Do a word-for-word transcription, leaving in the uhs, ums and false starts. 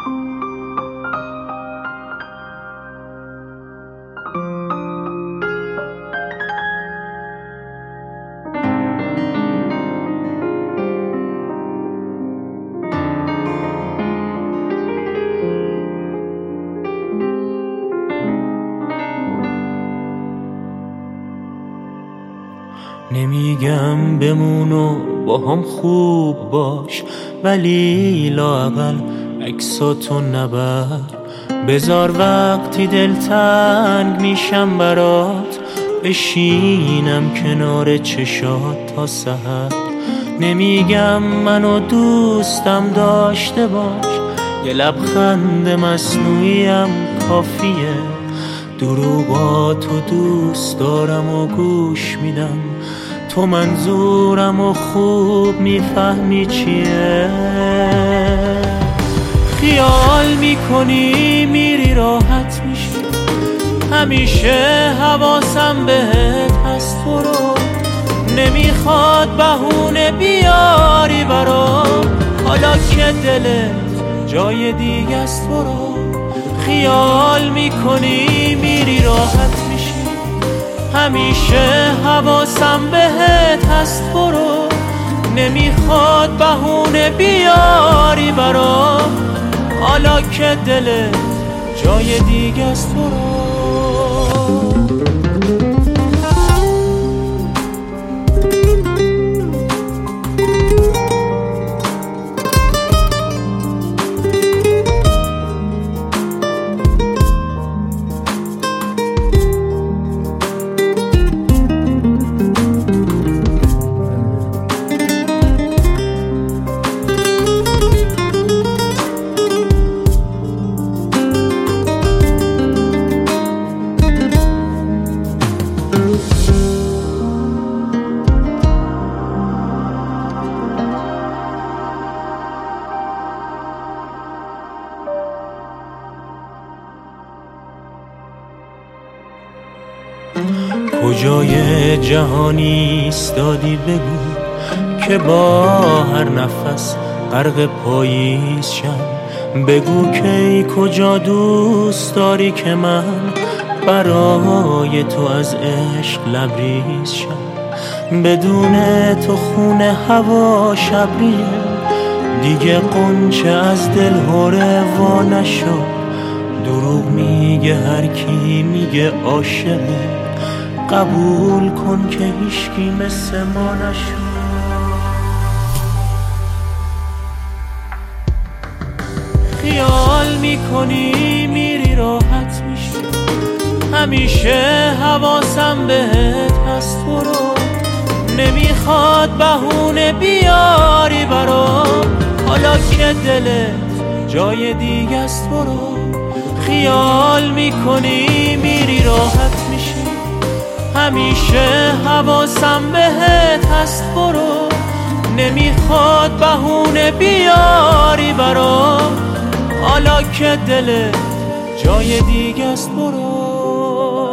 نمیگم بمون و با هم خوب باش، ولی لااقل عکساتو نبر. بذار وقتی دلتنگ میشم برات بشینم کنار چشات تا سحر. نمیگم منو دوستم داشته باش، یه لبخند مصنوعیم کافیه. دروغاتو دوست دارم و گوش میدم، تو منظورم و خوب میفهمی چیه. خیال میکنی میری راحت میشی، همیشه حواسم بهت هست. برو، نمیخواد بهونه بیاری برام، حالا که دلت جای دیگه است. برو، خیال میکنی میری راحت میشی، همیشه حواسم بهت هست. برو، نمیخواد بهونه بیاری برام، حالا که دلت جای دیگه است. برو. کجای جهانی ایستادی بگو که با هر نفس غرق پاییز شم. بگو که ای کجا دوست داری که من برای تو از عشق لبریز شم. بدون تو خونه هوا شبریه، دیگه قنچه از دل هره وا نشد. دروغ میگه هر کی میگه عاشقه، قبول کن که هیچکی مثل ما نشد. خیال میکنی میری راحت میشی، همیشه حواسم بهت هست. برو، نمیخواد بهونه بیاری برام، حالا که دلت جای دیگه است. برو، خیال میکنی میری راحت میشی، همیشه حواسم بهت هست. برو، نمیخواد بهونه بیاری برام، حالا که دلت جای دیگه است. برو.